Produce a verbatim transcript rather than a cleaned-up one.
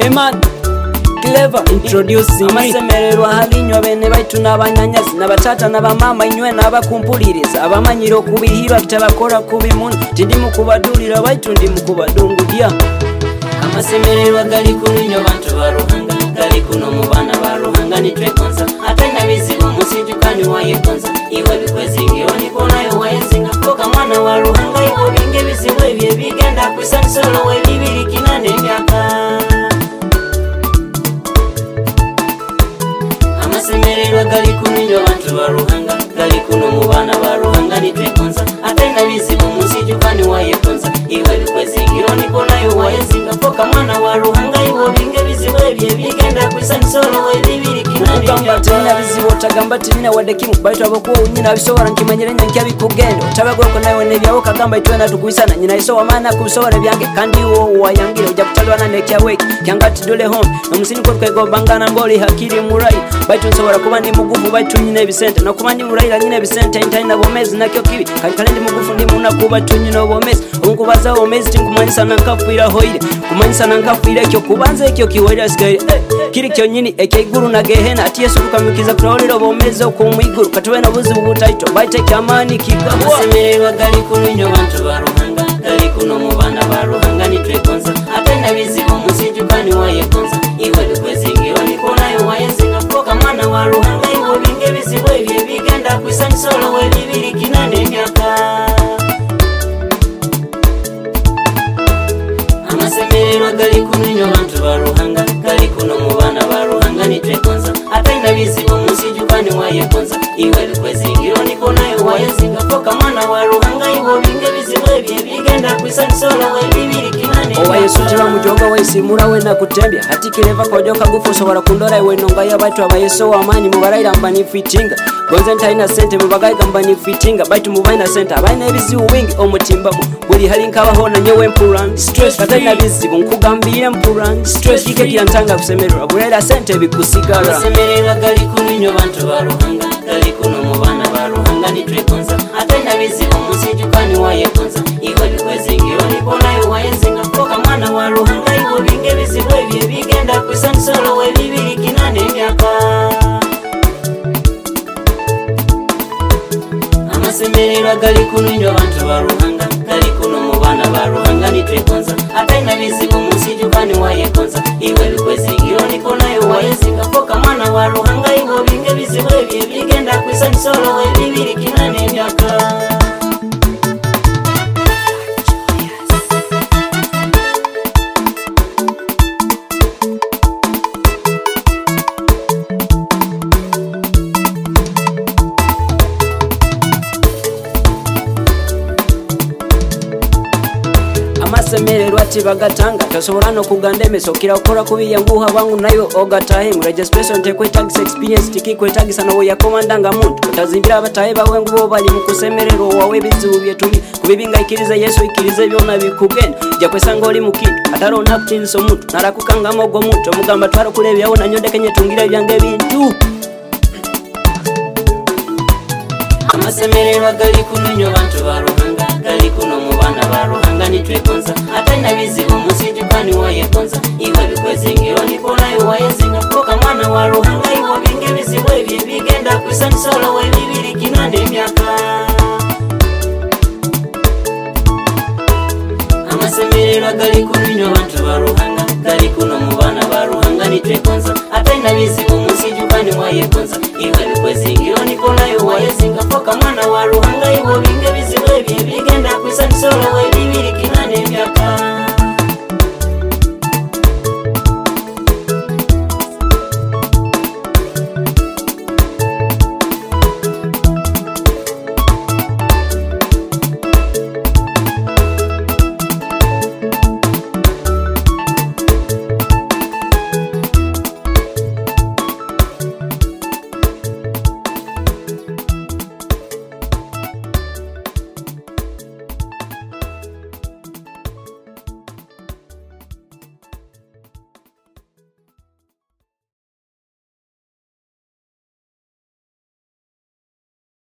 Eman Clever introducing amasemererwa halinywa bene baitu n'abanyanyazi n'abatata n'abamama inywe n'abakumpuliriza abamanyiro kubihirwa kitabakora kubimuna tindi mukubadulira baitu ndi mukubadungudya amasemererwa gali kunywa bantu baruhanga gali kuno mubana baruhanga ni twekonza atenda bizibu musijukani wayekonza iwe bikwezi ngioni konayo wayezinga koka mwana waruhanga iwe binge bizibu ebye bigenda kwisanisolo we bibiri kinane myaka amasemererwa gali kunywa bantu baruhanga gali kuno mubana baruhanga ni twekonza atenda bizibu musijukani wayekonza iwe bikwezi ngioni konayo wayezinga koka mwana waruhanga iwe binge bizibu ebye bigenda kwisanisolo we bibiri kinane myaka tena bizibu tagambati nina wadekimu baitu abakuwa unyina bisobora nkimanyire nyankia bikugendo tabagoko nayo nebyawo kagamba itwena tukwisana nyina isowa mana kusobora byange kandi wo wayangire ujya kutalwa na nekia weki kyangati dole home nomusini ko twego bangana mboli hakiri murai baitu nsobora kuba ndi mugufu baitu nyine bisente no kuba ndi murai la nyine bisente intaina bomezi nakyo kibi kandi kandi ndi mugufu ndi muna kuba tunyino bomezi unkubaza bomezi tinkumanyisa nankafuira hoire kumanyisa nankafuira kyo kubanze kyo kiwera sigaye eh, kiri kyo nyini ekeiguru na gehena atiyesu tukamukiza kurolero bomezo ku mwiguru katwe na buzi butaito baite kyamani kigwa amasemererwa gali kunywa bantu baruhanga gali kuno mubana baruhanga ni twekonza atenda bizibu musijukani wayekonza iwe bikwezi ngioni konayo wayezinga koka mwana waruhanga iwe binge bizibu ebye bigenda kwisanisolo we bibiri kinane myaka amasemererwa gali kunywa bantu baruhanga gali kuno mubana baruhanga ni twekonza atenda bizibu musijukani wayekonza iwe bikwezi ngioni konayo wayezinga koka mwana waruhanga iwe binge bizibu ebye bigenda kwisanisolo we bibiri kinane owa yesu tira mujoga wesimura we nakutembya hati kireva kojoka gufu sobora kundora iwe nonga y'abatu abayeso wamani mubaraira mbani fitinga gonze ntaina sente mubagaye gambani fitinga baitu mubaina sente abaina ebizibu wingi omutimbamo buli hali nkabaho na nyewe mpuran stress katana bizibu nkugambire mpuran stress ike kyantanga kusemererwa burera sente bikusigara amasemererwa gali kunywa bantu baruhanga gali kuno mubana baruhanga ni twekonza atenda bizibu musijukani wayekonza iwe bikwezi ngioni konayo wayezinga koka mwana waruhanga iwe binge bizibu ebye bigenda kwisanisolo we bibiri kinane myaka amasemererwa gali kunywa bantu baruhanga gali kuno mubana baruhanga ni twekonza atenda bizibu musijukani wayekonza iwe bikwezi ngioni konayo wayezinga koka mwana waruhanga iwe binge bizibu ebye bigenda kwisanisolo we bibiri kinane myaka amasemererwa tibagatanga tosobora no kuganda emeso kira okora kubiya nguha bangu nayo ogatahe mu registration te kwetagisa experience tiki kwetagisa no ya komandanga muntu utazimbira abatahe bawe ngubo bali mu kusemererwa wawe bizibu byetuli kubibinga ikiriza Yesu ikiriza byona bikugenda jya kwesanga oli mukintu ataro nakutinso muntu narakukanga mogo muntu mugamba twara kulebya wona nyondekenye tungira byange bintu amasemererwa gali kunywa bantu baruhanga gali kuno mubana baruhanga ni twekonza atenda bizibu musijukani wayekonza iwe bikwezi ngioni konayo wayezinga koka mwana waruhanga iwe binge bizibu ebye bigenda kwisanisolo we bibiri kinane myaka amasemererwa gali kunywa bantu baruhanga gali kuno mubana baruhanga ni twekonza atenda bizibu musijukani wayekonza iwe bikwezi ngioni konayo wayezinga koka mwana waruhanga iwe binge bizibu ebye bigenda kwisanisolo we